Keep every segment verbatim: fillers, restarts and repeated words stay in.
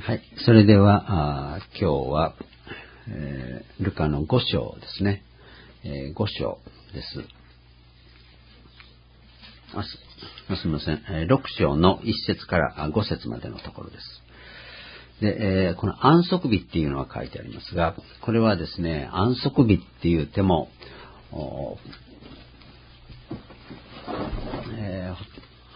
はい。それでは、あ今日は、えー、ルカのご章ですね。えー、ご章です。あす、すみません。えー、ろく章のいっ節からご節までのところです。で、えー、この安息日っていうのは書いてありますが、これはですね、安息日っていうても、えー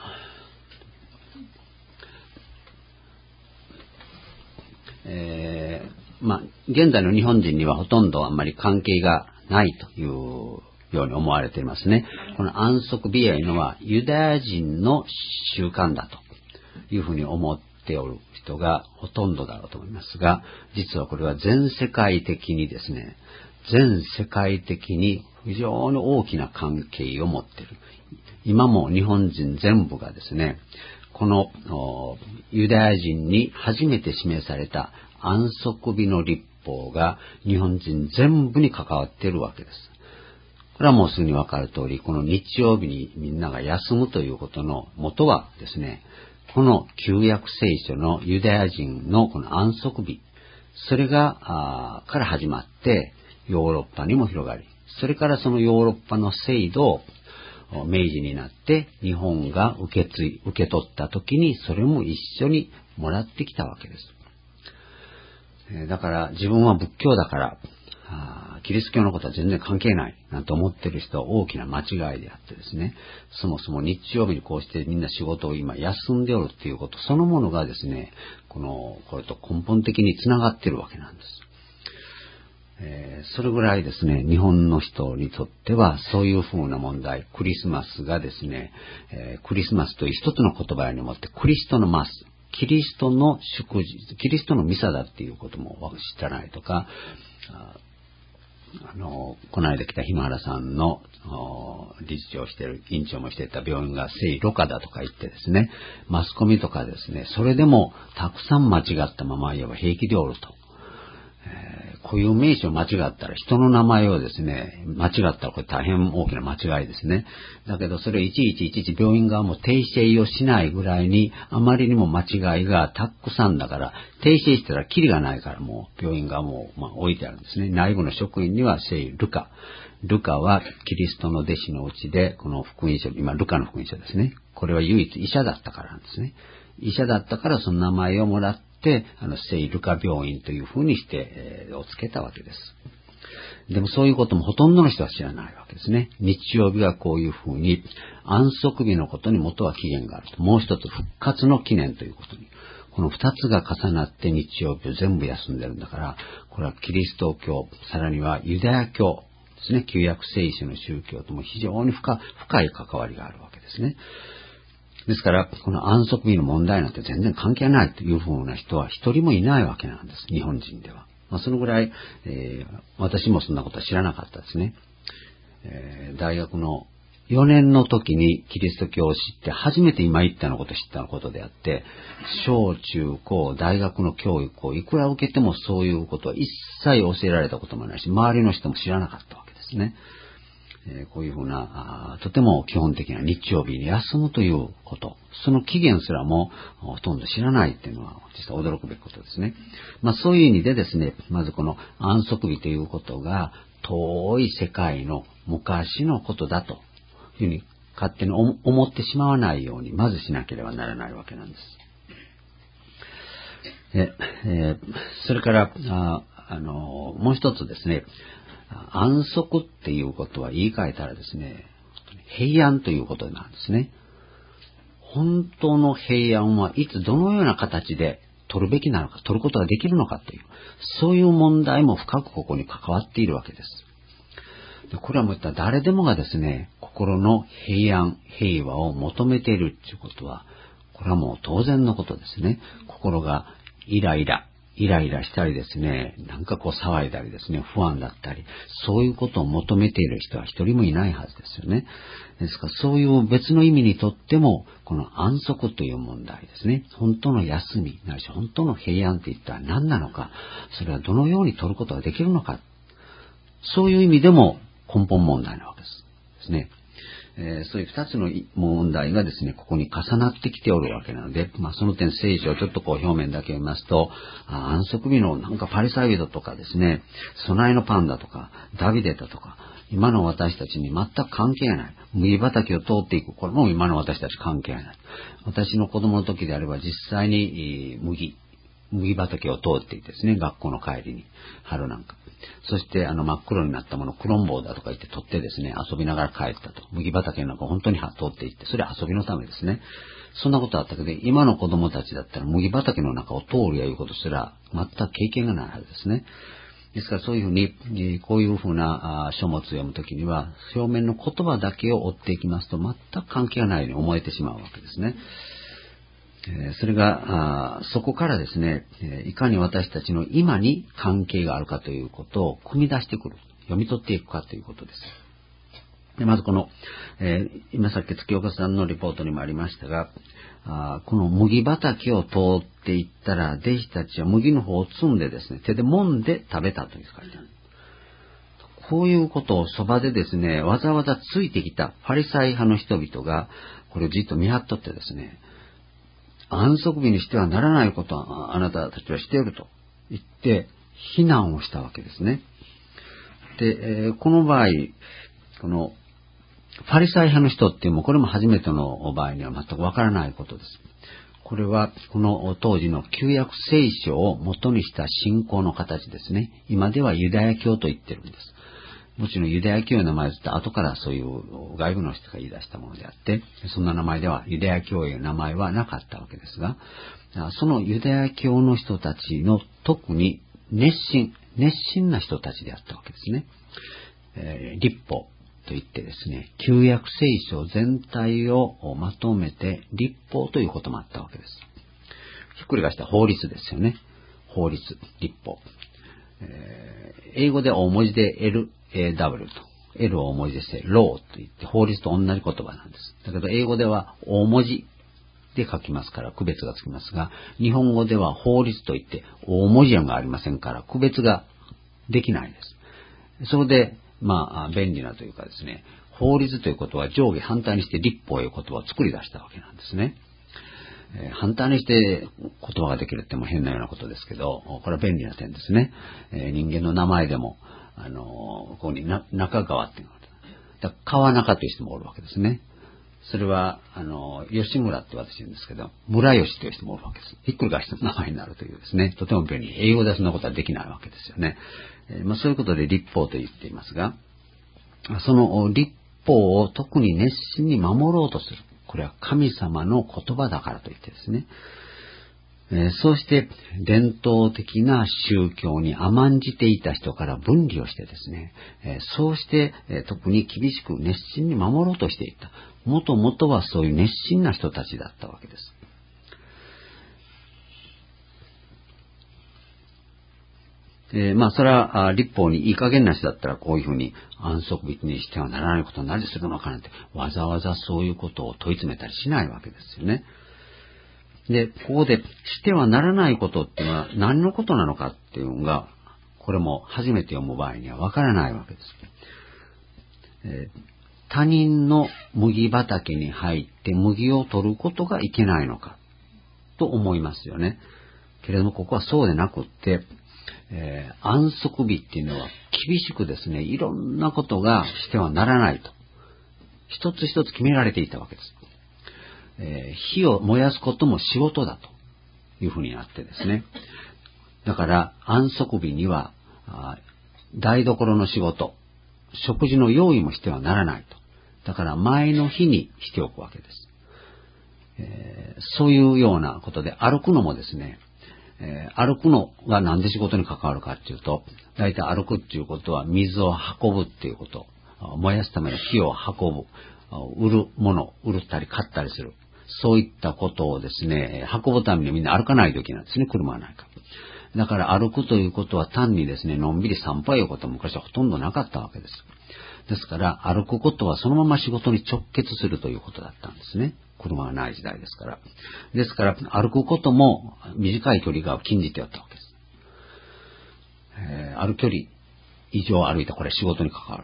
えー、まあ、現在の日本人にはほとんどあんまり関係がないというように思われていますね。この安息日というのはユダヤ人の習慣だというふうに思っておる人がほとんどだろうと思いますが、実はこれは全世界的にですね、全世界的に非常に大きな関係を持っている。今も日本人全部がですね、このユダヤ人に初めて示された安息日の律法が日本人全部に関わっているわけです。これはもうすぐにわかる通り、この日曜日にみんなが休むということの元はですね、この旧約聖書のユダヤ人のこの安息日、それがあから始まってヨーロッパにも広がり、それからそのヨーロッパの制度を明治になって日本が受け継い、受け取った時にそれも一緒にもらってきたわけです。だから自分は仏教だからキリスト教のことは全然関係ないなんて思ってる人は大きな間違いであってですね、そもそも日曜日にこうしてみんな仕事を今休んでおるっていうことそのものがですね、このこれと根本的につながっているわけなんです。えー、それぐらいですね、日本の人にとってはそういうふうな問題、クリスマスがですね、えー、クリスマスという一つの言葉にもってクリストのマス、キリストの祝日、キリストのミサだっていうことも知らないとか、ああのこの間来たひまわらさんの理事長をしている院長もしていた病院が聖路加だとか言ってですね、マスコミとかですね、それでもたくさん間違ったまま言えば平気でおると。固有名詞を間違ったら人の名前をですね、間違ったらこれ大変大きな間違いですね。だけどそれをいちいちいちいち病院側も訂正をしないぐらいにあまりにも間違いがたくさんだから、訂正したらキリがないからもう病院側もまあ置いてあるんですね。内部の職員には聖ルカ。ルカはキリストの弟子のうちでこの福音書、今ルカの福音書ですね。これは唯一医者だったからなんですね。医者だったからその名前をもらってで、あの、聖ルカ病院というふうにして、えー、をつけたわけです。でもそういうこともほとんどの人は知らないわけですね。日曜日はこういうふうに、安息日のことに元は起源があると。もう一つ復活の記念ということに。この二つが重なって日曜日を全部休んでるんだから、これはキリスト教、さらにはユダヤ教ですね。旧約聖書の宗教とも非常に深、深い関わりがあるわけですね。ですから、この安息日の問題なんて全然関係ないというふうな人は一人もいないわけなんです。日本人では。まあ、そのぐらい、えー、私もそんなことは知らなかったですね。えー、大学のよねんの時にキリスト教を知って初めて今言ったのことを知ったことであって、小中高大学の教育をいくら受けてもそういうことは一切教えられたこともないし、周りの人も知らなかったわけですね。こういうふうな、とても基本的な日曜日に休むということ、その起源すらもほとんど知らないっていうのは実は驚くべきことですね。まあそういう意味でですね、まずこの安息日ということが遠い世界の昔のことだというふうに勝手に思ってしまわないようにまずしなければならないわけなんです。ええー、それからああのもう一つですね、安息っていうことは言い換えたらですね、平安ということなんですね。本当の平安はいつどのような形で取るべきなのか、取ることができるのかという、そういう問題も深くここに関わっているわけです。でこれはもういった誰でもがですね、心の平安、平和を求めているということは、これはもう当然のことですね。心がイライラ、イライラしたりですね、なんかこう騒いだりですね、不安だったり、そういうことを求めている人は一人もいないはずですよね。ですからそういう別の意味にとっても、この安息という問題ですね、本当の休み、ないし本当の平安といったら何なのか、それはどのように取ることができるのか、そういう意味でも根本問題なわけです。ですね。 えー、そういう二つの問題がですね、ここに重なってきておるわけなので、まあ、その点聖書をちょっとこう表面だけ見ますと、あ安息日のなんかパリサイ人とかですね、備えのパンダとか、ダビデだとか、今の私たちに全く関係ない。麦畑を通っていく。これも今の私たち関係ない。私の子供の時であれば実際に麦、麦畑を通っていてですね、学校の帰りに、春なんか。そしてあの真っ黒になったものをクロンボウだとか言って取ってですね、遊びながら帰ったと。麦畑の中本当に通っていって、それは遊びのためですね。そんなことあったけど、今の子供たちだったら麦畑の中を通るやいうことすら全く経験がないはずですね。ですからそういうふうに、こういうふうな書物を読むときには、表面の言葉だけを追っていきますと、全く関係がないように思えてしまうわけですね。それが、そこからですね、いかに私たちの今に関係があるかということを組み出してくる、読み取っていくかということです。でまずこの、えー、今さっき月岡さんのリポートにもありましたが、あこの麦畑を通っていったら、弟子たちは麦の方を摘んでですね、手で揉んで食べたという書いてある。こういうことをそばでですね、わざわざついてきたパリサイ派の人々が、これをじっと見張っとってですね、安息日にしてはならないことはあなたたちはしていると言って、非難をしたわけですね。で、えー、この場合、この、パリサイ派の人っていうのも、これも初めての場合には全くわからないことです。これは、この当時の旧約聖書を元にした信仰の形ですね。今ではユダヤ教と言ってるんです。もちろんユダヤ教の名前って後からそういう外部の人が言い出したものであって、そんな名前ではユダヤ教への名前はなかったわけですが、そのユダヤ教の人たちの特に熱心、熱心な人たちであったわけですね。えー、立法といってですね、旧約聖書全体をまとめて立法ということもあったわけです。ひっくり返した法律ですよね。法律、立法。えー、英語では大文字で エルエーダブリュー と。L を大文字でして、ローと言って法律と同じ言葉なんです。だけど英語では大文字で書きますから区別がつきますが、日本語では法律といって大文字がありませんから区別ができないです。それで、まあ、便利なというかですね、法律ということは上下反対にして立法という言葉を作り出したわけなんですね。えー、反対にして言葉ができるっても変なようなことですけど、これは便利な点ですね。えー、人間の名前でも、あのー、ここにな中川っていうのがある。川中という人もおるわけですね。それは、あのー、吉村って私言うんですけど、村吉という人もおるわけです。ひっくり返して名前になるというですね、とても便利。英語でそんなことはできないわけですよね。えーまあ、そういうことで立法と言っていますが、その立法を特に熱心に守ろうとする。これは神様の言葉だからといってですね、えー、そうして伝統的な宗教に甘んじていた人から分離をしてですね、えー、そうして、えー、特に厳しく熱心に守ろうとしていた。もともとはそういう熱心な人たちだったわけです。えー、まあ、それは、立法にいい加減な人だったら、こういうふうに安息日にしてはならないことを何するのかなんて、わざわざそういうことを問い詰めたりしないわけですよね。で、ここで、してはならないことっていうのは何のことなのかっていうのが、これも初めて読む場合にはわからないわけです。えー、他人の麦畑に入って麦を取ることがいけないのか、と思いますよね。けれども、ここはそうでなくって、えー、安息日っていうのは厳しくですね、いろんなことがしてはならないと。一つ一つ決められていたわけです。えー、火を燃やすことも仕事だというふうになってですね。だから安息日には台所の仕事、食事の用意もしてはならないと。だから前の日にしておくわけです。えー、そういうようなことで歩くのもですね、えー、歩くのがなんで仕事に関わるかっていうと、大体歩くっていうことは水を運ぶっていうこと、燃やすための火を運ぶ、売るもの、売ったり買ったりする。そういったことをですね、運ぶためにみんな歩かないといけないんですね、車はないから。だから歩くということは単にですね、のんびり散歩いうことは昔はほとんどなかったわけです。ですから歩くことはそのまま仕事に直結するということだったんですね。車はない時代ですから。ですから歩くことも短い距離が禁じてあったわけです。えー、ある距離以上歩いたこれ仕事に関わる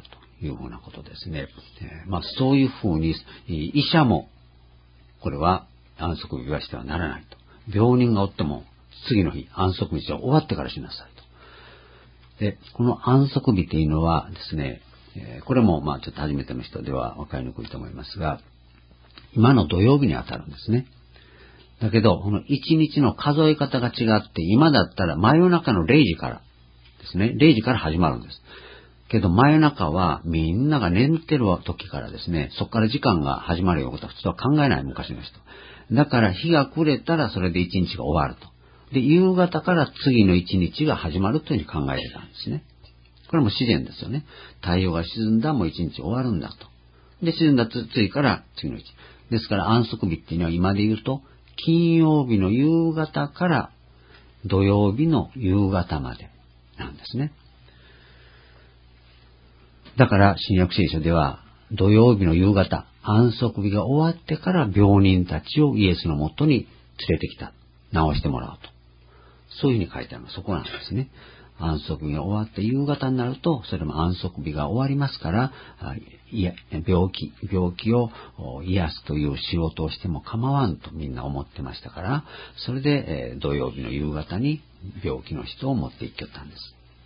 いうふうなことですね。えー、まあそういうふうに、医者も、これは安息日はしてはならないと。病人がおっても、次の日、安息日は終わってからしなさいと。で、この安息日というのはですね、えー、これもまあちょっと初めての人では分かりにくいと思いますが、今の土曜日に当たるんですね。だけど、この一日の数え方が違って、今だったら真夜中のれいじからですね、れいじから始まるんです。けど真夜中はみんなが寝てる時からですね、そこから時間が始まるようなことは普通は考えない昔の人。だから日が暮れたらそれで一日が終わると。で、夕方から次の一日が始まるというふうに考えてたんですね。これも自然ですよね。太陽が沈んだもう一日終わるんだと。で、沈んだ次から次の日。ですから安息日っていうのは今で言うと、金曜日の夕方から土曜日の夕方までなんですね。だから新約聖書では土曜日の夕方、安息日が終わってから病人たちをイエスのもとに連れてきた。治してもらおうと。そういうふうに書いてあるのはそこなんですね。安息日が終わって夕方になると、それも安息日が終わりますから、いや病気、病気を癒すという仕事をしても構わんとみんな思ってましたから、それで、えー、土曜日の夕方に病気の人を持って行きよったんです。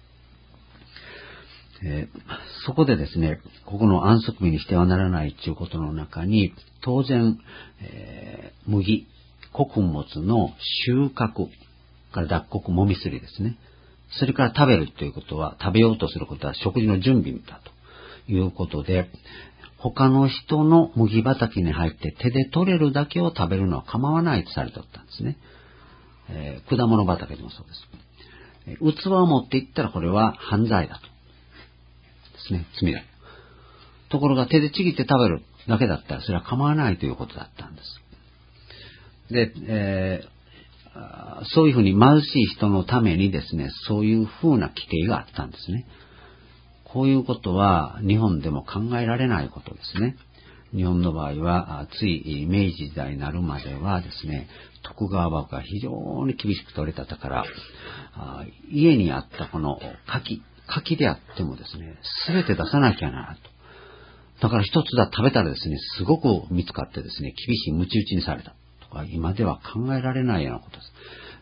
えー、そこでですね、ここの安息日にしてはならないということの中に、当然、えー、麦、穀物の収穫から脱穀もみすりですね。それから食べるということは、食べようとすることは食事の準備だということで、他の人の麦畑に入って手で取れるだけを食べるのは構わないとされておったんですね。えー、果物畑でもそうです。器を持っていったらこれは犯罪だと。ですね、罪だ。ところが手でちぎって食べるだけだったらそれは構わないということだったんです。で、えーそういうふうに貧しい人のためにですね、そういうふうな規定があったんですね。こういうことは日本でも考えられないことですね。日本の場合は、つい明治時代になるまではですね、徳川幕府が非常に厳しく取れたから、家にあったこの柿、柿であってもですね、すべて出さなきゃならないと。だから一つだ食べたらですね、すごく見つかってですね、厳しい鞭打ちにされた。今では考えられないようなことです。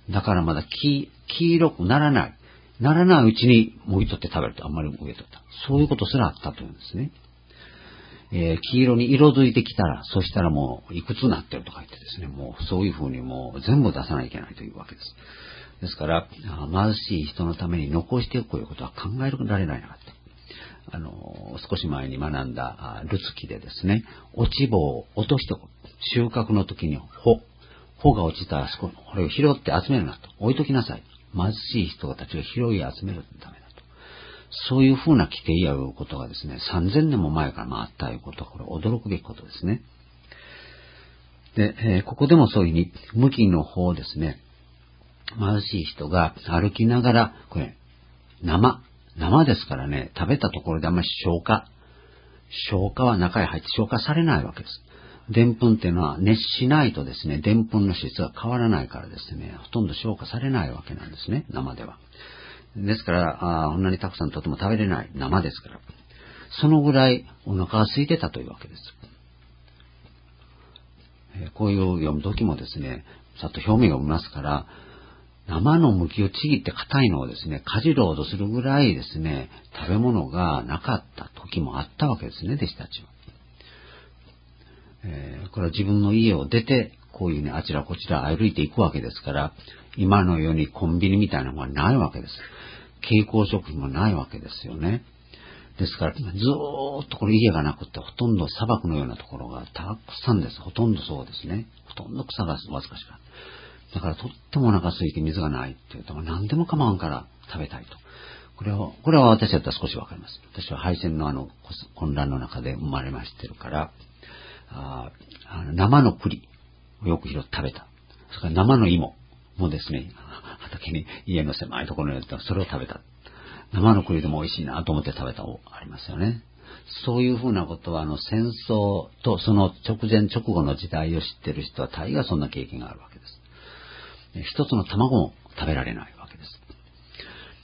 だからまだ 黄, 黄色くならない。ならないうちにもぎ取って食べるとあんまりもぎ取った。そういうことすらあったというんですね。えー、黄色に色づいてきたら、そしたらもういくつになってるとか言ってですね、もうそういうふうにもう全部出さなきゃいけないというわけです。ですから、貧しい人のために残しておくということは考えられないなかった。あの、少し前に学んだルツキでですね、落ち穂を落としておく。収穫の時に穂、穂が落ちたらこれを拾って集めるなと。置いときなさい。貧しい人たちが拾い集めるためだと。そういうふうな規定やいうことがですね、さんぜんねんも前からあったということは、これ驚くべきことですね。で、えー、ここでもそういうふうに、麦の方ですね、貧しい人が歩きながら、これ、生、生ですからね、食べたところであんまり消化、消化は中へ入って消化されないわけです。でんぷんっていうのは熱しないとですね、でんぷんの質が変わらないからですね、ほとんど消化されないわけなんですね、生では。ですから、あこんなにたくさんとても食べれない生ですから。そのぐらいお腹が空いてたというわけです。えー、こういう読む時もですね、ちょっと表面を見ますから、生の麦をちぎって硬いのをですね、かじろうとするぐらいですね、食べ物がなかった時もあったわけですね、弟子たちは。えー、これは自分の家を出て、こういうね、あちらこちら歩いていくわけですから、今のようにコンビニみたいなのがないわけです。経口食品もないわけですよね。ですから、ずーっとこれ家がなくて、ほとんど砂漠のようなところがたくさんです。ほとんどそうですね。ほとんど草がわずかしか。だからとってもお腹空いて水がないっていうと、何でも構わんから食べたいと。これは、これは私だったら少しわかります。私は敗戦のあの混乱の中で生まれましてるから、ああの生の栗をよく拾って食べた。それから生の芋もですね、畑に家の狭いところにあったそれを食べた。生の栗でも美味しいなと思って食べたのありますよね。そういうふうなことは、あの戦争とその直前直後の時代を知っている人は大概そんな経験があるわけです。一つの卵も食べられないわけです。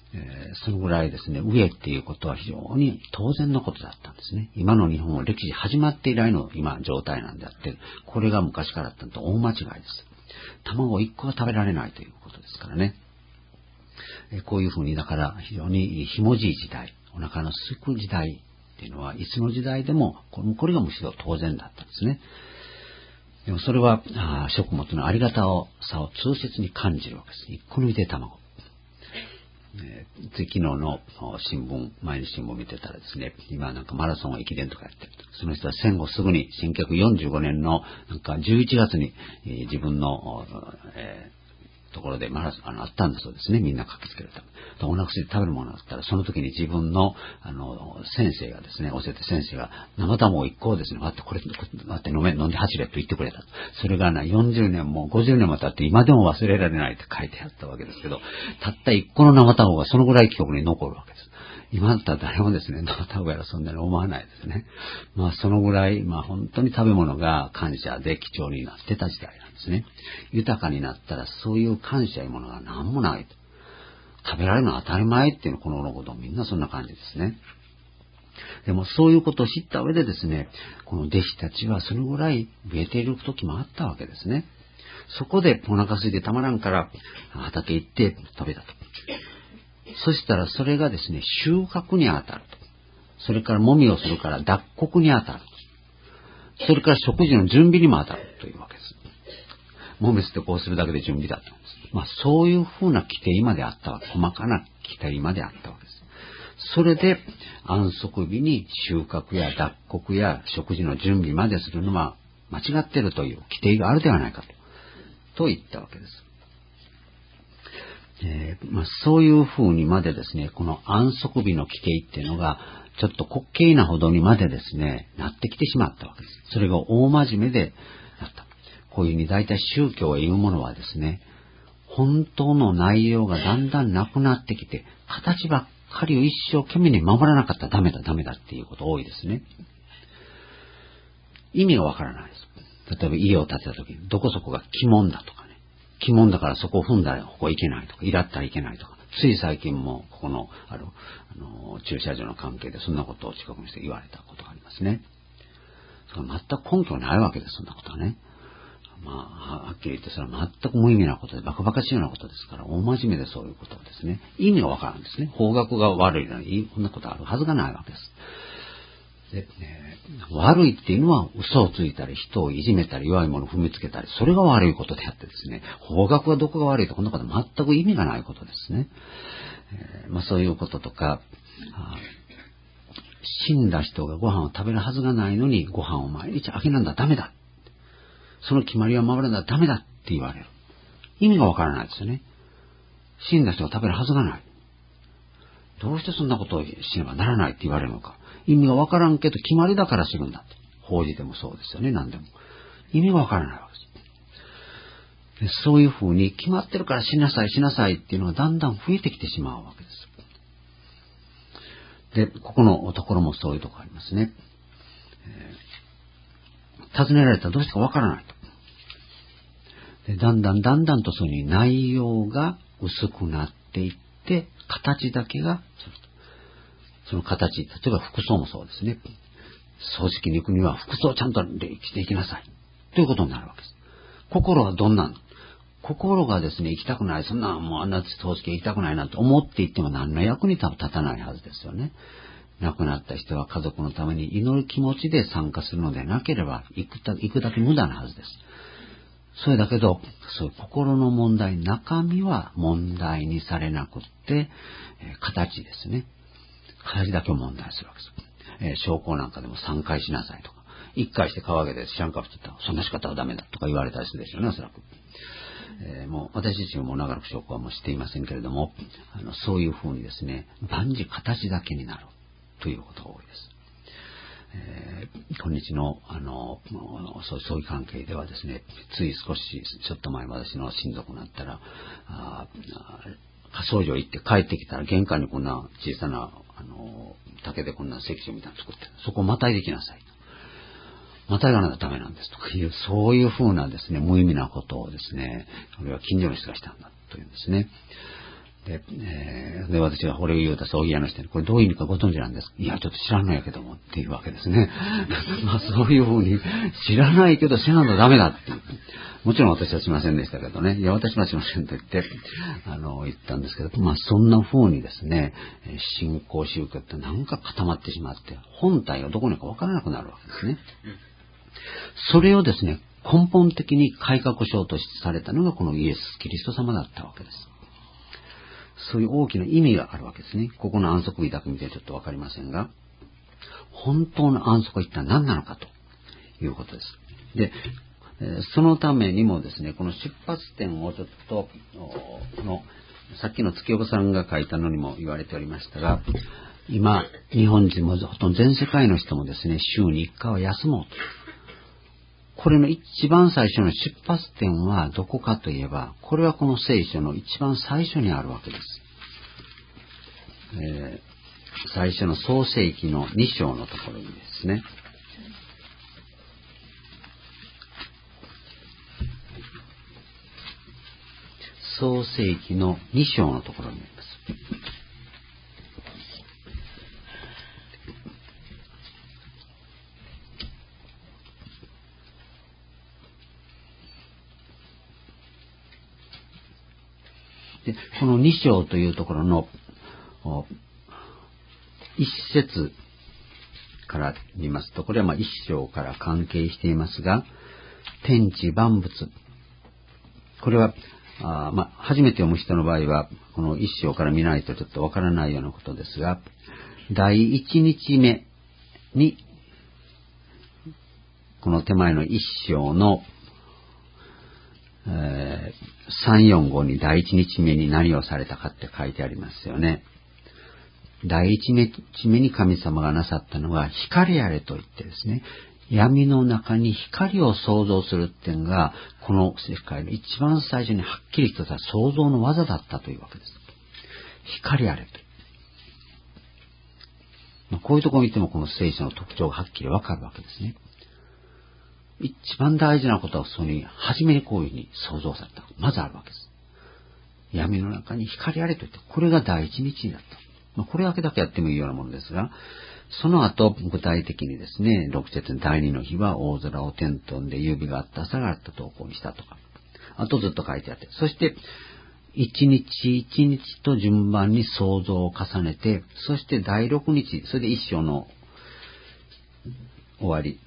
えー、そのぐらいですね、飢えっていうことは非常に当然のことだったんですね。今の日本は歴史始まって以来の今状態なんであって、これが昔からあったのと大間違いです。卵いっこは食べられないということですからね。えー、こういうふうに、だから非常にひもじい時代、お腹のすく時代っていうのは、いつの時代でも、これがむしろ当然だったんですね。でもそれは、あ食物のありがたさを痛切に感じるわけです。いっこ抜いて卵。えー、昨日の新聞、毎日新聞を見てたらですね、今なんかマラソン駅伝とかやってる。その人は戦後すぐに、せんきゅうひゃくよんじゅうごねんのなんかじゅういちがつに、えー、自分の、えーところでマラソン、あの、あったんだそうですね。みんな駆けつけるため。お腹空いて食べるものがあったら、その時に自分の、あの、先生がですね、教えて先生が、生卵を一個をですね、待って、これ、待って、飲め、飲んで走れと言ってくれた。それがな、よんじゅうねんもごじゅうねんも経って、今でも忘れられないって書いてあったわけですけど、たった一個の生卵がそのぐらい記憶に残るわけです。今だったら誰もですね、生卵やらそんなに思わないですね。まあ、そのぐらい、まあ、本当に食べ物が感謝で貴重になってた時代なんですね。豊かになったらそういう感謝いうものが何もないと。食べられるのは当たり前っていうのこのことみんなそんな感じですね。でもそういうことを知った上でですね、この弟子たちはそのぐらい飢えている時もあったわけですね。そこでお腹空いてたまらんから畑行って食べたと。そしたらそれがですね、収穫に当たると。それから揉みをするから脱穀に当たる。それから食事の準備にも当たるというわけです。揉みすってこうするだけで準備だったんです。まあそういうふうな規定まであったわけ。細かな規定まであったわけです。それで安息日に収穫や脱穀や食事の準備までするのは間違っているという規定があるではないかと、と言ったわけです。えーまあ、そういうふうにまでですね、この安息日の規定っていうのが、ちょっと滑稽なほどにまでですね、なってきてしまったわけです。それが大真面目でなった。こういうふうに大体宗教を言うものはですね、本当の内容がだんだんなくなってきて、形ばっかりを一生懸命に守らなかったらダメだダメだっていうこと多いですね。意味がわからないです。例えば家を建てた時に、どこそこが鬼門だとかね。鬼門だからそこを踏んだらここ行けないとか、いらったらいけないとか、つい最近もここのあるあの駐車場の関係でそんなことを近くの人に言われたことがありますね。それは全く根拠ないわけです、そんなことはね。まあ、はっきり言ってそれは全く無意味なことで、バカバカしいようなことですから、大真面目でそういうことをですね、意味がわからんですね。法学が悪いのに、こんなことあるはずがないわけです。で、ね、悪いっていうのは嘘をついたり人をいじめたり弱いものを踏みつけたり、それが悪いことであってですね、法学はどこが悪いとこんなことは全く意味がないことですね。えーまあ、そういうこととか、死んだ人がご飯を食べるはずがないのにご飯を毎日あげなんだダメだ、その決まりは守らなダメだって言われる。意味がわからないですよね。死んだ人が食べるはずがない。どうしてそんなことをしねばならないって言われるのか。意味がわからんけど決まりだからするんだと。法事でもそうですよね、何でも。意味がわからないわけです。でそういうふうに決まってるからしなさいしなさいっていうのがだんだん増えてきてしまうわけです。で、ここのところもそういうところありますね。えー、尋ねられたらどうしてかわからないと。でだんだんだんだんとその内容が薄くなっていって、形だけがその形、例えば服装もそうですね。葬式に行くには服装をちゃんとしていきなさいということになるわけです。心はどんなの？心がですね、行きたくない、そんなもうあんな葬式行きたくないなんて思っていっても何の役に立たないはずですよね。亡くなった人は家族のために祈る気持ちで参加するのでなければ行くだ、行くだけ無駄なはずです。それだけど、そういう心の問題、中身は問題にされなくって、えー、形ですね。形だけを問題するわけです。えー、証拠なんかでもさんかいしなさいとか、いっかいして川上げで知らんかったら、そんな仕方はダメだとか言われたりするでしょうね、おそらく。えー、もう私自身も長らく証拠はもうしていませんけれども、あのそういうふうにですね、万事形だけになるということが多いです。えー、今日のあのそうそういう関係ではですね、つい少しちょっと前私の親族になったら、あ火葬場行って帰ってきたら玄関にこんな小さなあの竹でこんな石碑みたいなの作って、そこをまたいできなさいと。またいがないとダメなんですとかいう、そういうふうなですね、無意味なことをですね、これは近所の人がしたんだというんですね。 で、えー、で私がこれを言うた葬儀屋の人に、これどういう意味かご存知なんですか？いや、ちょっと知らないけども、っていうわけですね。まあそういうふうに、知らないけど知らないとダメだっていう。もちろん私はしませんでしたけどね。いや、私はしませんと言って、あの、言ったんですけど、まあそんな風にですね、信仰宗教ってなんか固まってしまって、本体がどこにあるかわからなくなるわけですね。それをですね、根本的に改革しようとされたのがこのイエス・キリスト様だったわけです。そういう大きな意味があるわけですね。ここの安息日だけ見てちょっとわかりませんが、本当の安息は一体何なのかということです。で、そのためにもですね、この出発点をちょっと、この、さっきの月岡さんが書いたのにも言われておりましたが、今、日本人もほとんど全世界の人もですね、週にいっかいは休もうと。これの一番最初の出発点はどこかといえば、これはこの聖書の一番最初にあるわけです。えー、最初の創世記のに章のところにですね、創世記のに章のところにあります。でこのに章というところの一節から見ますと、これはまあ一章から関係していますが、天地万物、これはあまあ初めて読む人の場合はこの一章から見ないとちょっとわからないようなことですが、第一日目にこの手前の一章のえー、さんよんごに第一日目に何をされたかって書いてありますよね。第一日目に神様がなさったのが光あれと言ってですね、闇の中に光を創造するっていうのがこの世界の一番最初にはっきりとした創造の技だったというわけです。光あれと。まあ、こういうところを見てもこの聖書の特徴がはっきりわかるわけですね。一番大事なことはその初めにこういうふうに創造された。まずあるわけです。闇の中に光あれと言って、これが第一日になった。まあ、これだけだけやってもいいようなものですが、その後、具体的にですね、六節の第二の日は大空を天とんで夕日があった朝があった投稿にしたとか、あとずっと書いてあって、そして、一日一日と順番に創造を重ねて、そして第六日、それで一章の終わり、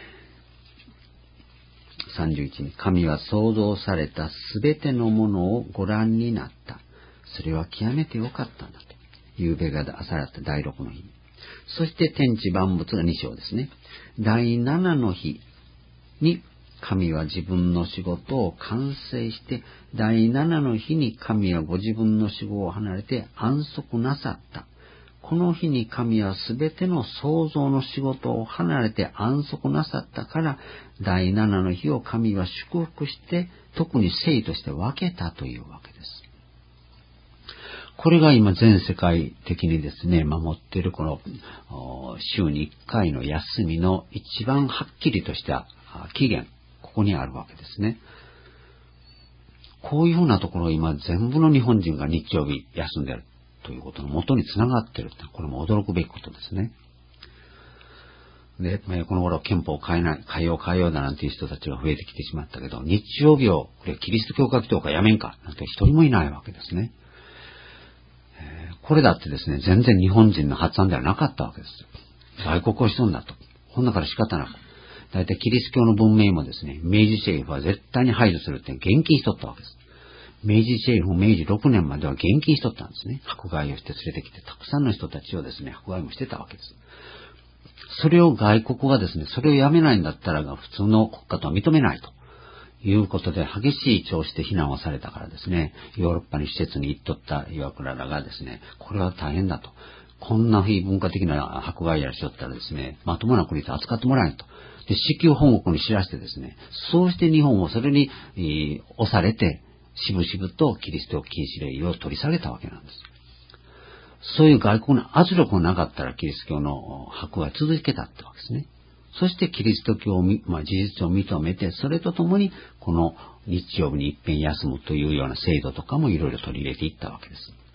さんじゅういちにち、神は創造されたすべてのものをご覧になった。それは極めてよかったんだと。夕べが朝だった第六の日。そして天地万物がに章ですね。第七の日に神は自分の仕事を完成して、第七の日に神はご自分の仕事を離れて安息なさった。この日に神はすべての創造の仕事を離れて安息なさったから、第七の日を神は祝福して、特に聖として分けたというわけです。これが今全世界的にですね、守っているこの週にいっかいの休みの一番はっきりとした期限、ここにあるわけですね。こういうふうなところを今全部の日本人が日曜日休んでいるということの元につながっている。これも驚くべきことですね。で、この頃憲法を変えない、変えよう変えようだなんていう人たちが増えてきてしまったけど、日曜日をこれキリスト教会教会やめんかなんて一人もいないわけですね。えー、これだってですね、全然日本人の発案ではなかったわけですよ。外国をしとんだと。こんなから仕方なく。だいたいキリスト教の文明もですね、明治政府は絶対に排除するって厳禁しとったわけです。明治政府も明治ろくねんまでは厳禁しとったんですね。迫害をして連れてきて、たくさんの人たちをですね、迫害もしてたわけです。それを外国がですね、それをやめないんだったらが普通の国家とは認めないということで、激しい調子で非難をされたからですね、ヨーロッパに施設に行っとった岩倉らがですね、これは大変だと。こんな非文化的な迫害やりしとったらですね、まともな国と扱ってもらえんと。で、至急本国に知らしてですね、そうして日本をそれに、えー、押されて、しぶしぶとキリスト教禁止令を取り下げたわけなんです。そういう外国の圧力がなかったらキリスト教の迫害続けたってわけですね。そしてキリスト教を、まあ、事実を認めて、それとともにこの日曜日に一遍休むというような制度とかもいろいろ取り入れていったわけです。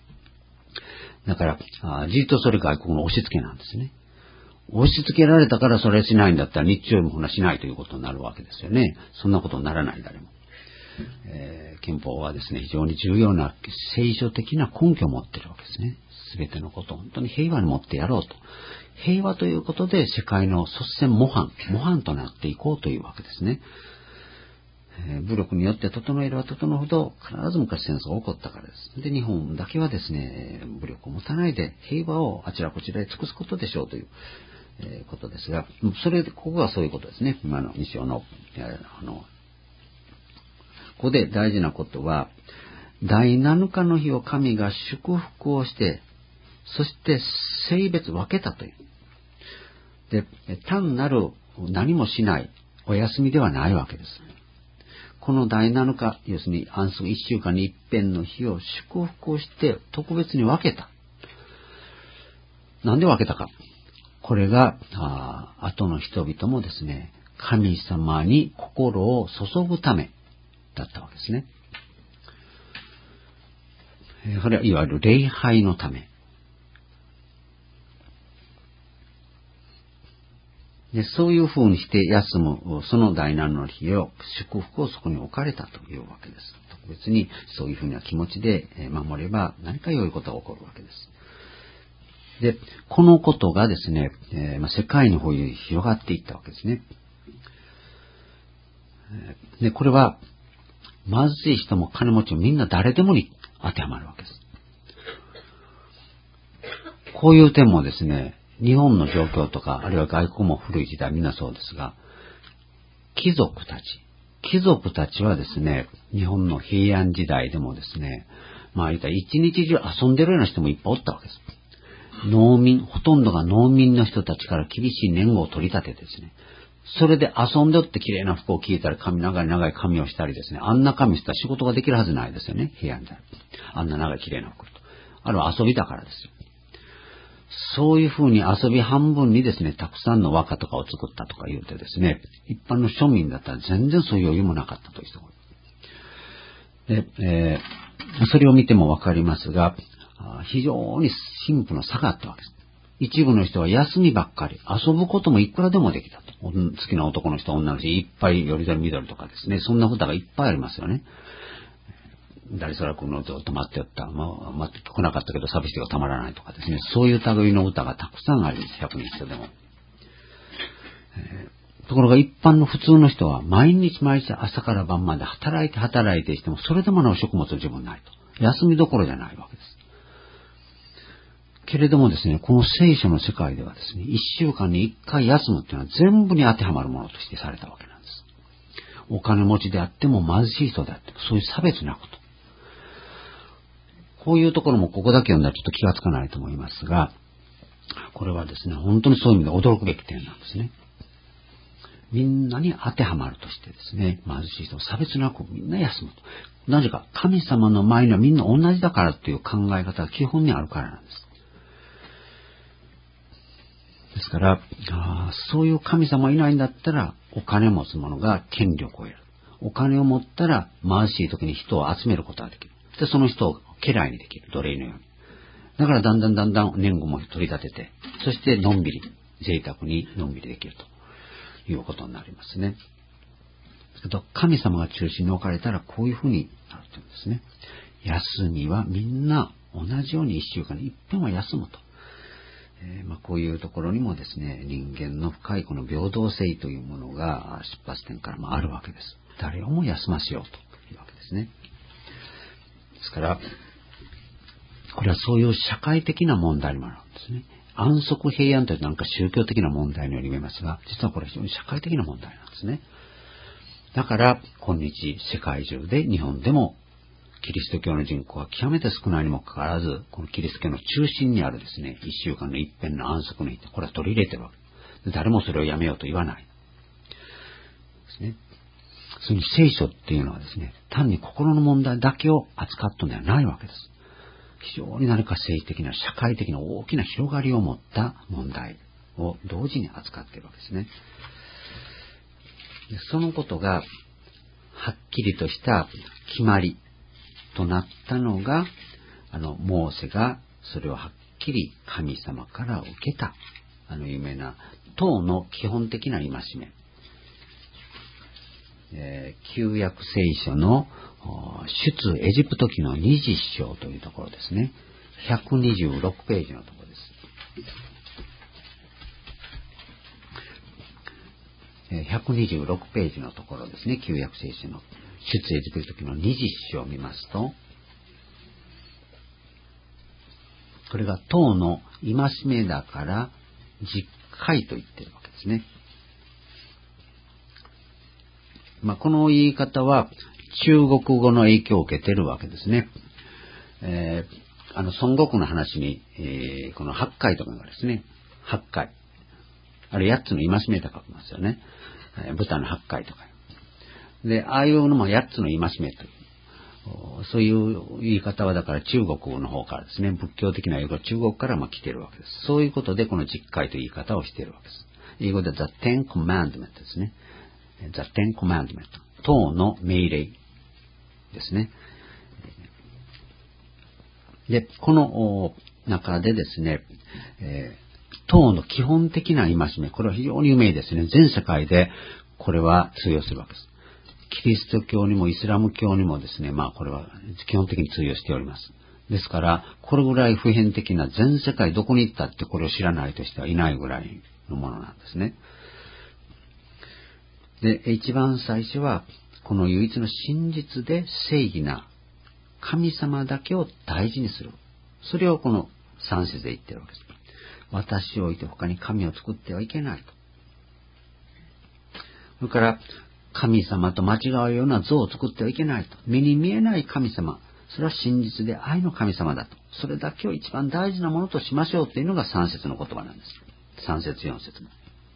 だから、あじっとそれ外国の押し付けなんですね。押し付けられたからそれしないんだったら日曜日もほなしないということになるわけですよね。そんなことにならない誰も。えー、憲法はですね、非常に重要な聖書的な根拠を持っているわけですね。すべてのことを本当に平和に持ってやろうと。平和ということで世界の率先模範、模範となっていこうというわけですね。えー、武力によって整えれば整うほど必ず昔戦争が起こったからです。で、日本だけはですね、武力を持たないで平和をあちらこちらへ尽くすことでしょうという、えー、ことですが、それで、ここはそういうことですね。今の西尾の、えー、あの、ここで大事なことは、第七日の日を神が祝福をして、そして性別分けたという。で、単なる何もしないお休みではないわけです。この第七日、要するに安息一週間に一遍の日を祝福をして特別に分けた。なんで分けたか。これが、あ後の人々もですね、神様に心を注ぐためだったわけですね。それはいわゆる礼拝のため。で、そういう風にして休む、その第七の日を、祝福をそこに置かれたというわけです。特別にそういう風な気持ちで守れば何か良いことが起こるわけです。で、このことがですね、えーまあ、世界の方に広がっていったわけですね。で、これは、貧しい人も金持ちもみんな誰でもに当てはまるわけです。こういう点もですね、日本の状況とか、あるいは外国も古い時代みんなそうですが、貴族たち、貴族たちはですね、日本の平安時代でもですね、まあ言ったら一日中遊んでるような人もいっぱいおったわけです。農民、ほとんどが農民の人たちから厳しい年貢を取り立ててですね、それで遊んでおって綺麗な服を着いたり、髪、長い長い髪をしたりですね、あんな髪したら仕事ができるはずないですよね、平安時代。あんな長い綺麗な服と。あれは遊びだからですよ。そういうふうに遊び半分にですね、たくさんの和歌とかを作ったとか言うてですね、一般の庶民だったら全然そういう余裕もなかったという人がいる。で、えー、それを見てもわかりますが、非常に貧富の差があったわけです。一部の人は休みばっかり、遊ぶこともいくらでもできたと。好きな男の人、女の人、いっぱいよりどりみどりとかですね、そんな歌がいっぱいありますよね。誰そら君のずっと待っておった。まあ、待って来なかったけど寂しいがたまらないとかですね。そういう類の歌がたくさんあります。百人一首でも。えー、ところが一般の普通の人は毎日毎日朝から晩まで働いて働いてしてもそれでもなお食物自分ないと。休みどころじゃないわけです。けれどもですね、この聖書の世界ではですね、一週間に一回休むっていうのは全部に当てはまるものとしてされたわけなんです。お金持ちであっても貧しい人であってもそういう差別なこと。こういうところもここだけ読んだらちょっと気がつかないと思いますが、これはですね、本当にそういう意味で驚くべき点なんですね。みんなに当てはまるとしてですね、貧しい人を差別なくみんな休むと。なぜか、神様の前にはみんな同じだからっていう考え方が基本にあるからなんです。ですから、あそういう神様いないんだったら、お金を持つ者が権力を得る。お金を持ったら貧しい時に人を集めることができる。で、その人を家来にできる。奴隷のように。だからだんだんだんだん年貢も取り立てて、そしてのんびり、贅沢にのんびりできるということになりますね。神様が中心に置かれたらこういうふうになるというんですね。休みはみんな同じように一週間に一遍は休むと。えーまあ、こういうところにもですね、人間の深いこの平等性というものが出発点からもあるわけです。誰をも休ませようというわけですね。ですから、これはそういう社会的な問題にもあるんですね。安息平安というなんか宗教的な問題のように見えますが、実はこれは非常に社会的な問題なんですね。だから、今日世界中で日本でもキリスト教の人口は極めて少ないにもかかわらず、このキリスト教の中心にあるですね、一週間の一遍の安息の日って、これは取り入れてるわけ。誰もそれをやめようと言わない。ですね。その聖書っていうのはですね、単に心の問題だけを扱ったのではないわけです。非常に何か政治的な、社会的な大きな広がりを持った問題を同時に扱っているわけですね。でそのことが、はっきりとした決まりとなったのが、あの、モーセがそれをはっきり神様から受けた、あの有名な当の基本的な戒め、えー、旧約聖書の出エジプト記のにじゅっ章というところですね。ひゃくにじゅうろくページのところです。ひゃくにじゅうろくページのところですね。旧約聖書の出エジプト記のにじゅっ章を見ますと、これが当の戒めだから十戒と言っているわけですね。まあ、この言い方は中国語の影響を受けているわけですね。えー、あの孫悟空の話に、えー、この八戒とかがですね、八戒、あれ八つの戒めと書きますよね。えー、豚の八戒とか。で、ああいうのも八つの戒めという。そういう言い方はだから中国の方からですね、仏教的な英語は中国からまあ来ているわけです。そういうことでこの十戒という言い方をしているわけです。英語で The Ten Commandments ですね。The Ten Commandments。当の命令ですね。で、この中でですね、えー、当の基本的な戒め、これは非常に有名ですね。全世界でこれは通用するわけです。キリスト教にもイスラム教にもですね、まあこれは基本的に通用しております。ですから、これぐらい普遍的な全世界どこに行ったってこれを知らないとしてはいないぐらいのものなんですね。で、一番最初は、この唯一の真実で正義な神様だけを大事にする。それをこの三節で言っているわけです。私を置いて他に神を作ってはいけないと。それから、神様と間違うような像を作ってはいけないと。目に見えない神様。それは真実で愛の神様だと。それだけを一番大事なものとしましょうというのが三節の言葉なんです。三節四節も。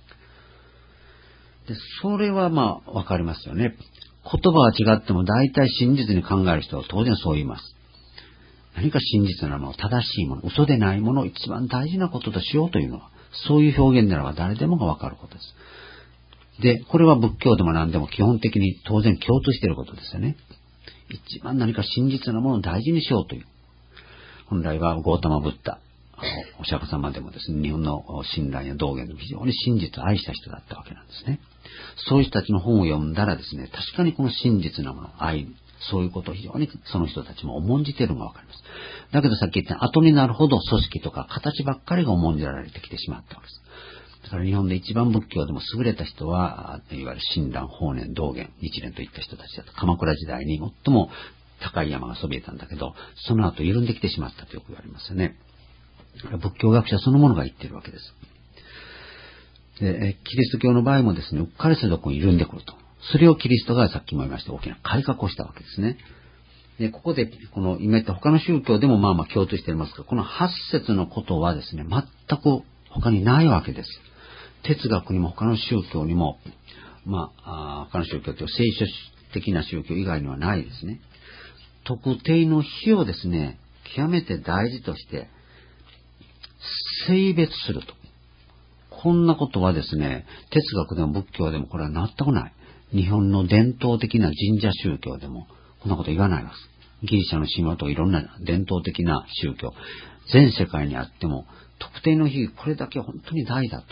で、それはまあわかりますよね。言葉は違っても大体真実に考える人は当然そう言います。何か真実なもの、正しいもの、嘘でないものを一番大事なこととしようというのは、そういう表現ならば誰でもがわかることです。で、これは仏教でも何でも基本的に当然共通していることですよね。一番何か真実なものを大事にしようという。本来はゴータマブッダ、お釈迦様でもですね、日本の親鸞や道元でも非常に真実を愛した人だったわけなんですね。そういう人たちの本を読んだらですね、確かにこの真実なもの、愛、そういうことを非常にその人たちも重んじているのがわかります。だけどさっき言った後になるほど組織とか形ばっかりが重んじられてきてしまったわけです。だから日本で一番仏教でも優れた人は、いわゆる親鸞、法然、道元、日蓮といった人たちだと、鎌倉時代に最も高い山がそびえたんだけど、その後緩んできてしまったとよく言われますよね。仏教学者そのものが言っているわけです。で、キリスト教の場合もですね、うっかりするとこに緩んでくると。それをキリストがさっきも言いました大きな改革をしたわけですね。で、ここで、この今言った他の宗教でもまあまあ共通していますが、この八節のことはですね、全く他にないわけです。哲学にも他の宗教にも、まあ、あ他の宗教という聖書的な宗教以外にはないですね。特定の日をですね、極めて大事として、性別すると。こんなことはですね、哲学でも仏教でもこれは全くない。日本の伝統的な神社宗教でもこんなこと言わないです。ギリシャの神話といろんな伝統的な宗教、全世界にあっても、特定の日、これだけ本当に大だと。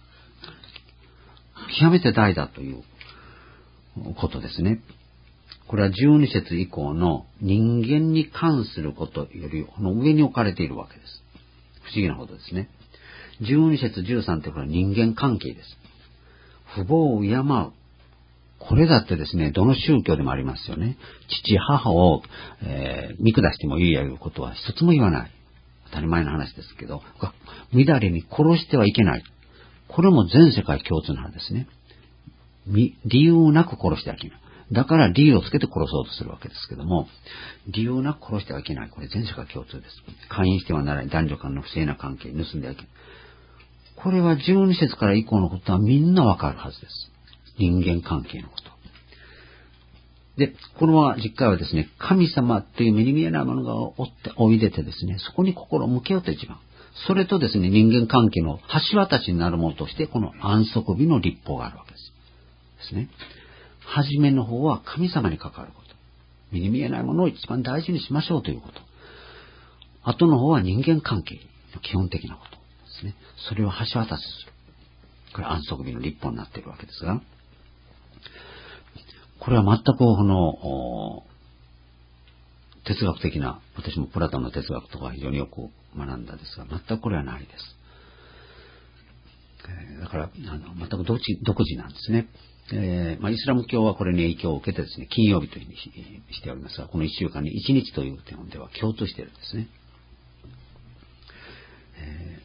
極めて大だということですね。これはじゅうに節以降の人間に関することよりこの上に置かれているわけです。不思議なことですね。じゅうに節じゅうさんってこれは人間関係です。父母を敬う。これだってですね、どの宗教でもありますよね。父、母を、えー、見下してもいいやいうことは一つも言わない。当たり前の話ですけど、乱れに殺してはいけない。これも全世界共通の話ですね。理由なく殺してはいけない。だから理由をつけて殺そうとするわけですけども、理由なく殺してはいけない。これ全世界共通です。姦淫してはならない。男女間の不正な関係、盗んではいけない。これはじゅうに節から以降のことはみんなわかるはずです。人間関係のこと。で、この実会はですね、神様という目に見えないものがおっておいでてですね、そこに心を向けようと一番。それとですね、人間関係の橋渡しになるものとして、この安息日の立法があるわけです。ですね。はじめの方は神様に関わること。目に見えないものを一番大事にしましょうということ。 後の方は人間関係の基本的なことですね。それを橋渡しする。これ安息日の立法になっているわけですが、これは全くこの哲学的な、私もプラトンの哲学とか非常によく学んだんですが、全くこれはないです。えー、だからあの全く独自、独自なんですね。えーまあ、イスラム教はこれに影響を受けてですね、金曜日というふうにしておりますが、このいっしゅうかんにいちにちという点では共通しているんですね。え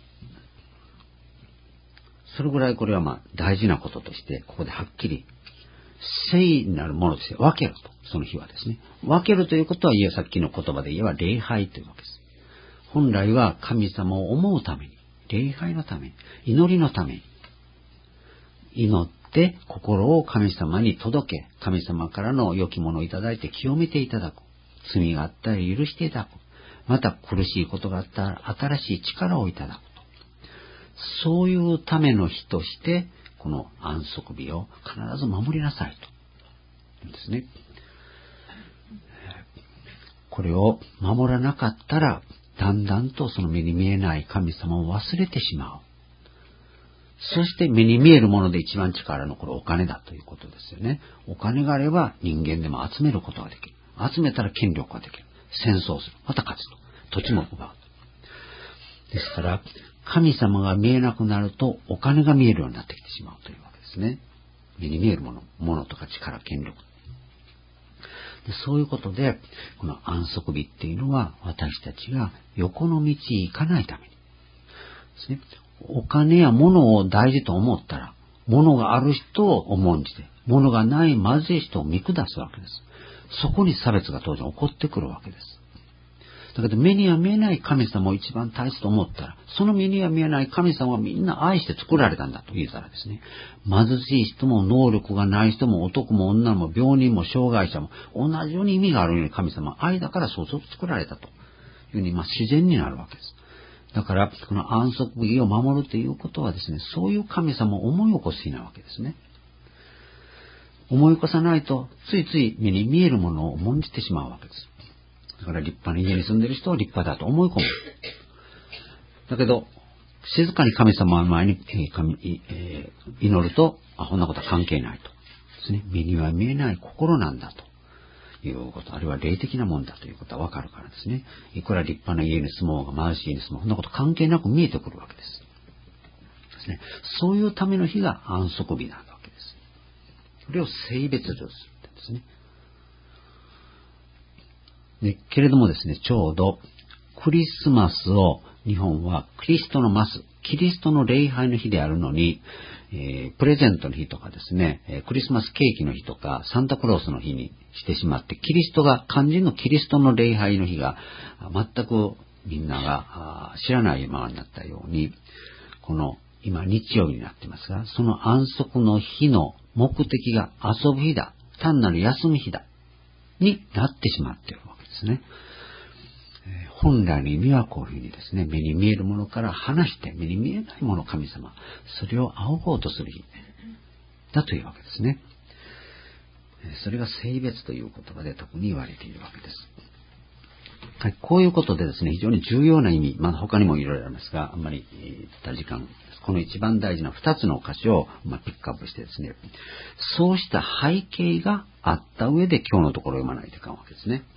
ー、それぐらいこれはまあ大事なこととして、ここではっきり聖になるものとして分けると、その日はですね。分けるということは、いやさっきの言葉で言えば礼拝というわけです。本来は神様を思うために、礼拝のために、祈りのために、祈って心を神様に届け、神様からの良きものをいただいて清めていただく。罪があったら許していただく。また苦しいことがあったら新しい力をいただくと。そういうための日として、この安息日を必ず守りなさいと言うんですね。これを守らなかったら、だんだんとその目に見えない神様を忘れてしまう。そして目に見えるもので一番力のこれお金だということですよね。お金があれば人間でも集めることができる。集めたら権力ができる。戦争する。また勝つと。土地も奪う。ですから、神様が見えなくなるとお金が見えるようになってきてしまうというわけですね。目に見えるもの、物とか力、権力。でそういうことで、この安息日っていうのは私たちが横の道に行かないためにですね。お金や物を大事と思ったら、物がある人を重んじて、物がない貧しい人を見下すわけです。そこに差別が当然起こってくるわけです。だけど目には見えない神様を一番大切と思ったら、その目には見えない神様はみんな愛して作られたんだと言ったらですね、貧しい人も能力がない人も男も女も病人も障害者も同じように意味があるように神様は愛だからそうそう作られたというふうにまあ自然になるわけです。だから、この安息日を守るということはですね、そういう神様を思い起こす日なわけですね。思い起こさないと、ついつい目に見えるものを重んじてしまうわけです。だから立派な家に住んでいる人は立派だと思い込む。だけど、静かに神様の前に、えー神えー、祈ると、あ、こんなことは関係ないと。ですね。目には見えない心なんだと。いうこと、あるいは霊的なもんだということはわかるからですね。いくら立派な家に住もうが貧しい家に住もう、そんなこと関係なく見えてくるわけです。ですね。そういうための日が安息日なわけです。それを聖別とするんですね。で、けれどもですね、ちょうどクリスマスを日本はキリストのマス、キリストの礼拝の日であるのに、えー、プレゼントの日とかですね、えー、クリスマスケーキの日とかサンタクロースの日にしてしまって、キリストが、肝心のキリストの礼拝の日が全くみんなが知らないままになったように、この今日曜日になってますが、その安息の日の目的が遊ぶ日だ、単なる休む日だになってしまっているわけですね。本来の意味はこういうふうにですね、目に見えるものから離して目に見えないもの神様、それを仰ごうとする日だというわけですね。それが聖別という言葉で特に言われているわけです。はい、こういうことでですね、非常に重要な意味、まあ他にもいろいろありますが、あんまりた時間です。この一番大事な二つの箇所を、まあ、ピックアップしてですね、そうした背景があった上で今日のところを読まないといかんわけですね。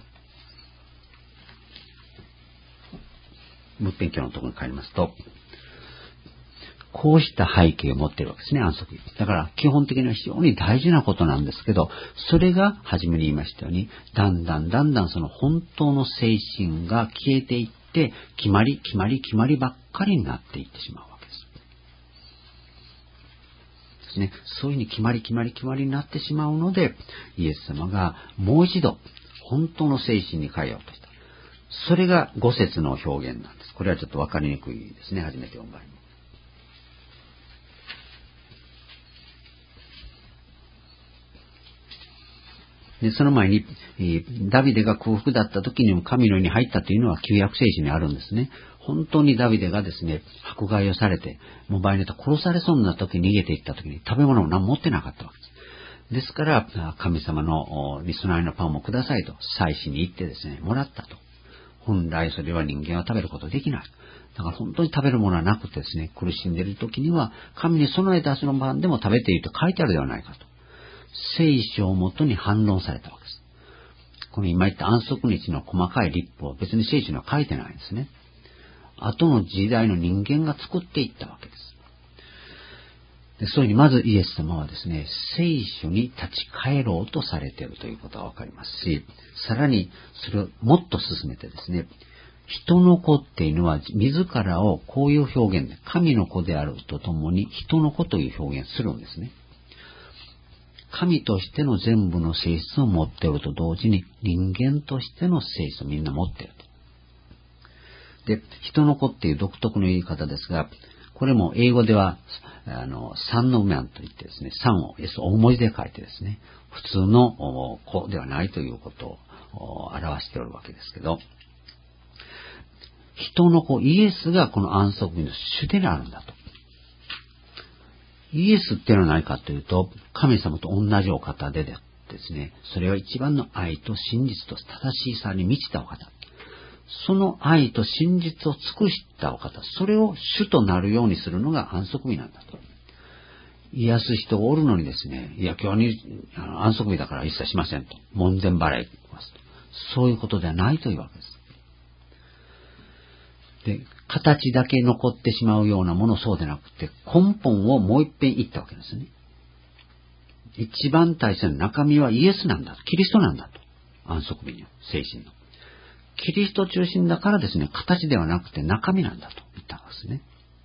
仏典教のところに帰りますと、こうした背景を持っているわけですね、安息日。だから基本的には非常に大事なことなんですけど、それが初めに言いましたように、だんだんだんだんその本当の精神が消えていって、決まり決まり決まりばっかりになっていってしまうわけです。ですね。そういうふうに決まり決まり決まりになってしまうので、イエス様がもう一度本当の精神に変えようとした。それが五節の表現なんです。これはちょっとわかりにくいですね。初めて読む場合に。で、その前に、ダビデが空腹だった時にも神の家に入ったというのは旧約聖書にあるんですね。本当にダビデがですね、迫害をされて、もう場合によっては殺されそうになった時に逃げていった時に食べ物も何も持ってなかったわけです。ですから、神様のに備えのパンもくださいと、祭司に行ってですね、もらったと。 本来それは人間は食べることできない。だから本当に食べるものはなくてですね、苦しんでいる時には、神に備えたその晩でも食べていると書いてあるではないかと。聖書をもとに反論されたわけです。この今言った安息日の細かい立法は別に聖書には書いてないんですね。後の時代の人間が作っていったわけです。でそういうふうにまずイエス様はですね、聖書に立ち返ろうとされているということがわかりますし、さらにそれをもっと進めてですね、人の子っていうのは自らをこういう表現で、神の子であるとともに人の子という表現するんですね。神としての全部の性質を持っていると同時に人間としての性質をみんな持っていると。で、人の子っていう独特の言い方ですが、これも英語では、あの、サンのマンと言ってですね、サンを S 大文字で書いてですね、普通の子ではないということを表しておるわけですけど、人の子、イエスがこの安息日の主であるんだと。イエスっていうのは何かというと、神様と同じお方でですね、それは一番の愛と真実と正しさに満ちたお方。その愛と真実を尽くしたお方、それを主となるようにするのが安息日なんだと。癒す人がおるのにですね、いや今日に安息日だから一切しませんと。門前払いますと。そういうことではないというわけです。で、形だけ残ってしまうようなものそうでなくて、根本をもう一遍言ったわけですね。一番大切な中身はイエスなんだと。キリストなんだと。安息日の精神の。キリスト中心だからですね、形ではなくて中身なんだと言ったんですね。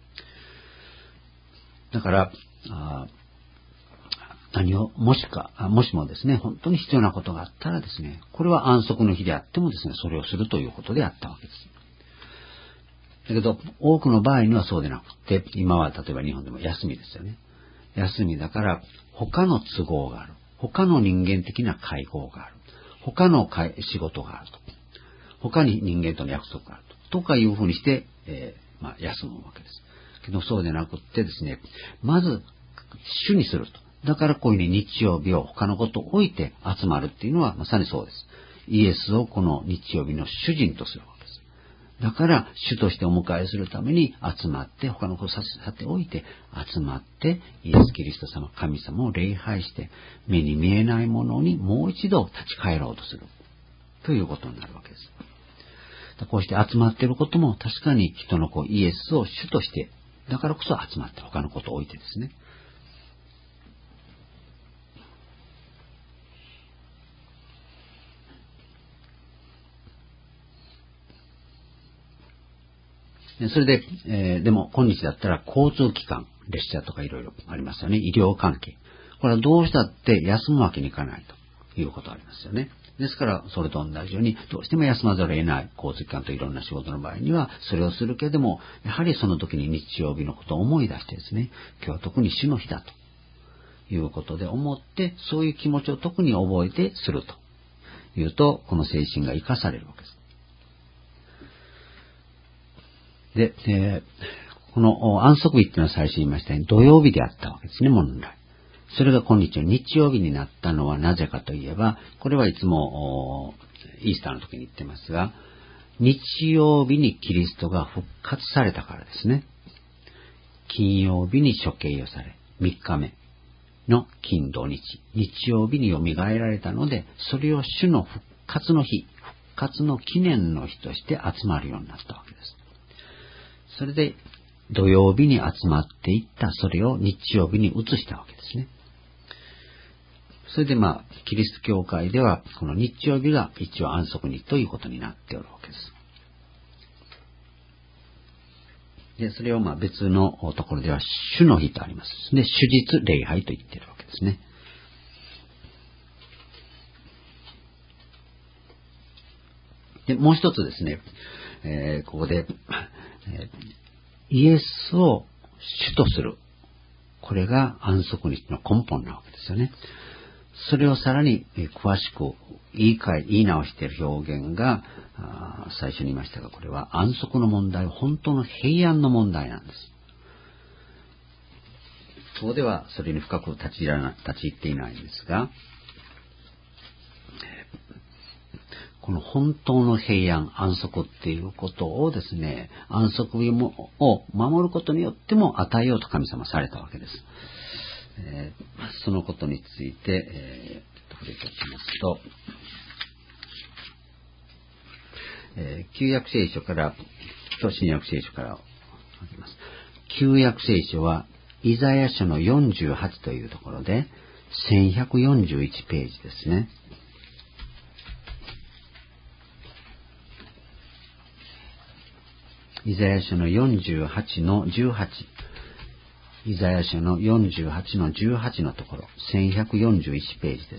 だから、あ何を、もしか、もしもですね、本当に必要なことがあったらですね、これは安息の日であってもですね、それをするということであったわけです。だけど、多くの場合にはそうでなくて、今は例えば日本でも休みですよね。休みだから、他の都合がある。他の人間的な会合がある。他の仕事があると。他に人間との約束があると。とかいうふうにして、えー、まあ、休むわけです。けど、そうでなくってですね、まず、主にすると。だからこういうふうに日曜日を他のことを置いて集まるっていうのはまさにそうです。イエスをこの日曜日の主人とするわけです。だから、主としてお迎えするために集まって、他のことをさせておいて、集まって、イエス・キリスト様、神様を礼拝して、目に見えないものにもう一度立ち返ろうとする。ということになるわけです。こうして集まっていることも確かに人の子イエスを主として、だからこそ集まって他のことを置いてですね。それで、えー、でも今日だったら交通機関、列車とかいろいろありますよね。医療関係。これはどうしたって休むわけにいかないということがありますよね。ですから、それと同じように、どうしても休まざるを得ない交通機関といろんな仕事の場合には、それをするけれども、やはりその時に日曜日のことを思い出してですね、今日は特に主の日だということで思って、そういう気持ちを特に覚えてするというと、この精神が生かされるわけです。で、えー、この安息日っていうのは最初言いましたように土曜日であったわけですね、本来。それが今日の日曜日になったのはなぜかといえば、これはいつもイースターの時に言ってますが、日曜日にキリストが復活されたからですね。金曜日に処刑をされ、みっかめの金土日、日曜日に蘇られたので、それを主の復活の日、復活の記念の日として集まるようになったわけです。それで土曜日に集まっていったそれを日曜日に移したわけですね。それでまあ、キリスト教会ではこの日曜日が一応安息日ということになっておるわけです。で、それをまあ別のところでは主の日とあります。で、主日礼拝と言っているわけですね。で、もう一つですね、えー、ここで、えー、イエスを主とする。これが安息日の根本なわけですよね。それをさらに詳しく言い換え、言い直している表現が、最初に言いましたが、これは安息の問題、本当の平安の問題なんです。ここではそれに深く立ち入っていないんですが、 この本当の平安、安息っていうことをですね、安息日もを守ることによっても与えようと神様されたわけです。えー、そのことについて、えー、触れておきますと、えー、旧約聖書からと新約聖書からあります。旧約聖書はイザヤ書のよんじゅうはちというところでせんひゃくよんじゅういちページですね。イザヤ書のよんじゅうはちのじゅうはち。イザヤ書のよんじゅうはちのじゅうはちのところ、せんひゃくよんじゅういちページです。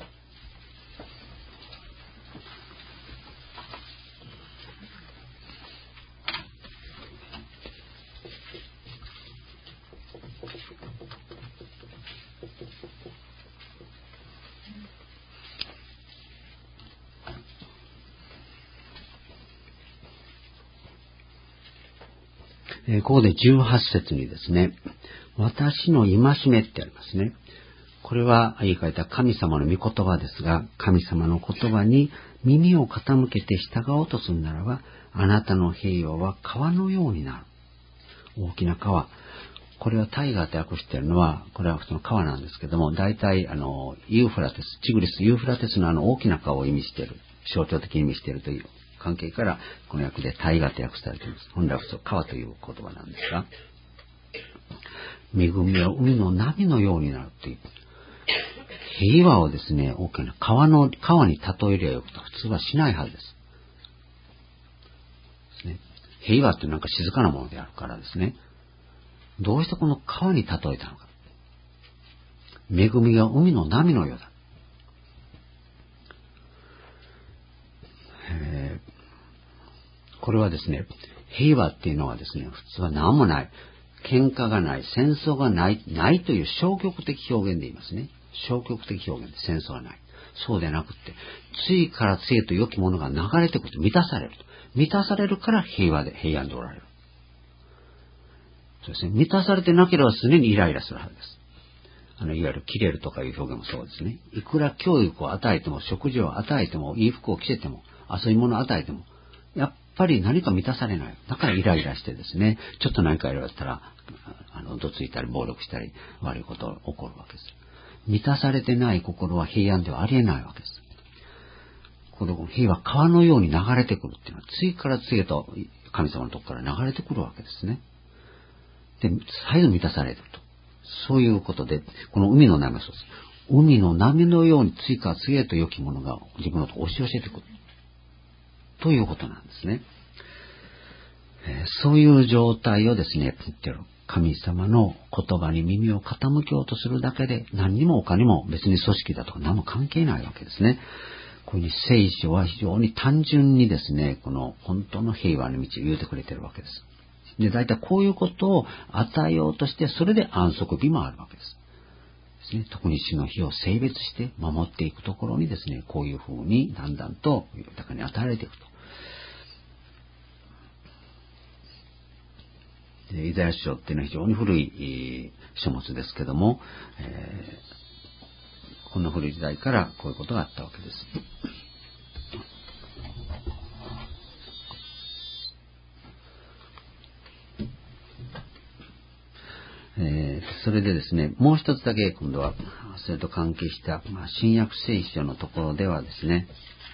えー、ここでじゅうはち節にですね、私の戒めってありますね。これは言い換えた神様の御言葉ですが、神様の言葉に耳を傾けて従おうとするならば、あなたの平和は川のようになる。大きな川。これはタイガーと訳しているのは、これはその川なんですけども、大体あのユーフラテス、チグリス、ユーフラテスのあの大きな川を意味している、象徴的に意味しているという関係から、この訳で大河と訳されています。本来は川という言葉なんですが、恵みは海の波のようになるという。平和をですね、大きな川の、川に例えりゃよくと普通はしないはずです。ですね。平和ってなんか静かなものであるからですね。どうしてこの川に例えたのか。恵みが海の波のようだ。えーこれはですね、平和っていうのはですね、普通は何もない。喧嘩がない、戦争がない、ないという消極的表現で言いますね。消極的表現で戦争がない。そうでなくって、次から次へと良きものが流れてくると満たされると。満たされるから平和で、平安でおられる。そうですね。満たされてなければ常にイライラするはずです。あの、いわゆる切れるとかいう表現もそうですね。いくら教育を与えても、食事を与えても、いい服を着せても、遊び物を与えても、やっぱり何か満たされない。だからイライラしてですね、ちょっと何か言われたら、あの、どついたり暴力したり悪いことが起こるわけです。満たされてない心は平安ではありえないわけです。この平和、川のように流れてくるっていうのは、次から次へと神様のところから流れてくるわけですね。で、再度満たされると。そういうことで、この海の波はそうです。海の波のように次から次へと良きものが自分のところ押し寄せてくる。ということなんですね。えー、そういう状態をですね、言ってる。神様の言葉に耳を傾けようとするだけで、何にも他にも別に組織だとか何も関係ないわけですね。こういう聖書は非常に単純にですね、この本当の平和の道を言うてくれてるわけです。で、大体こういうことを与えようとして、それで安息日もあるわけです。ですね、特に主の日を性別して守っていくところにですね、こういうふうにだんだんと豊かに与えられていくと。イザヤ書っていうのは非常に古い書物ですけども、えー、この古い時代からこういうことがあったわけです。えー、それでですね、もう一つだけ今度はそれと関係した、まあ、新約聖書のところではですね、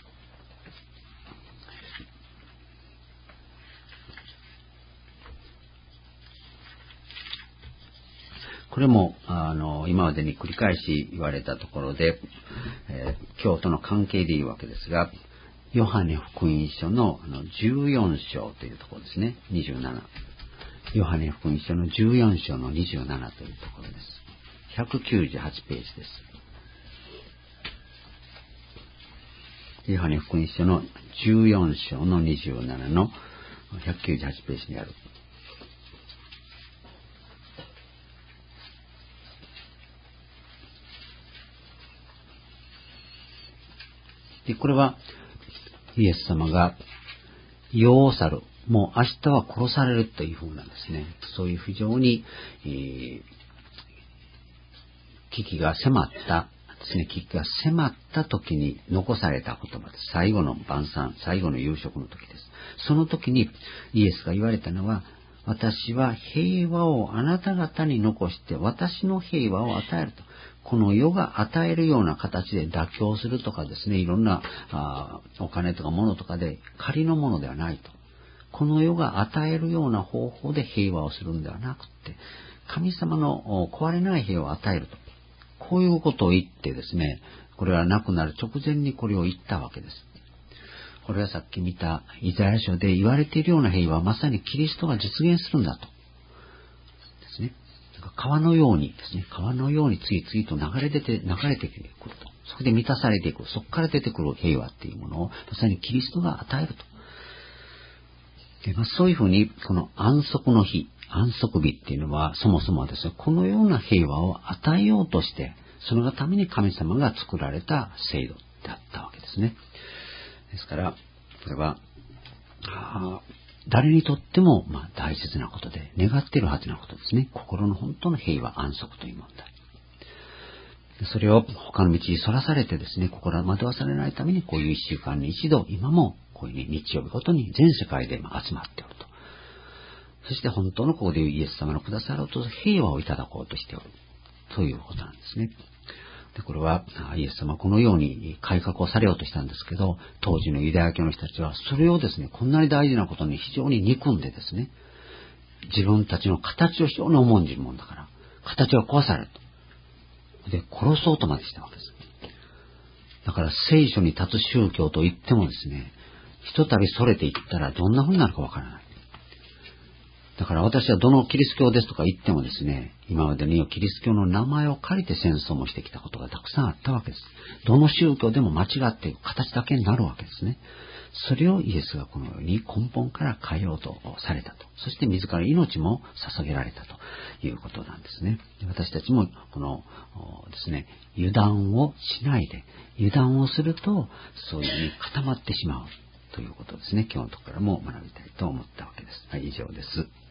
これもあの今までに繰り返し言われたところで、えー、教との関係でいうわけですが、ヨハネ福音書のじゅうよん章というところですね。にじゅうなな。ヨハネ福音書のじゅうよん章のにじゅうななというところです。ひゃくきゅうじゅうはちページです。ヨハネ福音書のじゅうよん章のにじゅうななのひゃくきゅうじゅうはちページにある。で、これはイエス様が世を去る、もう明日は殺されるというふうなんですね。そういう非常に、えー、危機が迫ったですね、危機が迫った時に残された言葉です。最後の晩餐、最後の夕食の時です。その時にイエスが言われたのは、私は平和をあなた方に残して私の平和を与えると。この世が与えるような形で妥協するとかですね、いろんなあお金とか物とかで仮のものではないと。この世が与えるような方法で平和をするんではなくて、神様の壊れない平和を与えると。こういうことを言ってですね、これは亡くなる直前にこれを言ったわけです。これはさっき見たイザヤ書で言われているような平和はまさにキリストが実現するんだと。ですね。川のようにですね、川のように次々と流れ出て、流れてくると。そこで満たされていく。そこから出てくる平和っていうものをまさにキリストが与えると。でまあ、そういうふうに、この安息の日、安息日っていうのは、そもそもはですね、このような平和を与えようとして、そのために神様が作られた制度であったわけですね。ですから、これは、誰にとってもまあ大切なことで、願っているはずなことですね。心の本当の平和、安息という問題。それを他の道にそらされてですね、心を惑わされないために、こういう一週間に一度、今もこういう、ね、日曜日ごとに全世界で集まっておると。そして本当のここでいうイエス様のくださろうと平和をいただこうとしておる。ということなんですね。で、これはイエス様はこのように改革をされようとしたんですけど、当時のユダヤ教の人たちはそれをですね、こんなに大事なことに非常に憎んでですね、自分たちの形を非常に重んじるもんだから、形は壊されると。で、殺そうとまでしたわけです。だから聖書に立つ宗教といってもですね、ひとたびそれていったらどんな風になるかわからない。だから私はどのキリスト教ですとか言ってもですね、今までにキリスト教の名前を借りて戦争もしてきたことがたくさんあったわけです。どの宗教でも間違っている形だけになるわけですね。それをイエスがこのように根本から変えようとされたと。そして自ら命も捧げられたということなんですね。私たちもこのですね、油断をしないで、油断をするとそういうふうに固まってしまうということですね。今日のところからも学びたいと思ったわけです。はい、以上です。